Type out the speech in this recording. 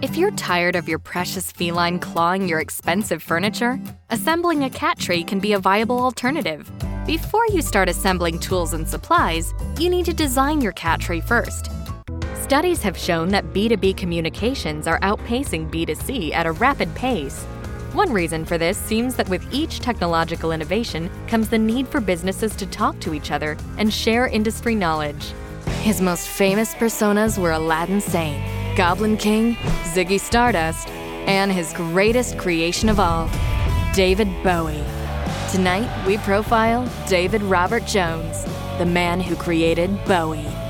If you're tired of your precious feline clawing your expensive furniture, assembling a cat tree can be a viable alternative. Before you start assembling tools and supplies, you need to design your cat tree first. Studies have shown that B2B communications are outpacing B2C at a rapid pace. One reason for this seems that with each technological innovation comes the need for businesses to talk to each other and share industry knowledge. His most famous personas were Aladdin Sane, Goblin King, Ziggy Stardust, and his greatest creation of all, David Bowie. Tonight, we profile David Robert Jones, the man who created Bowie.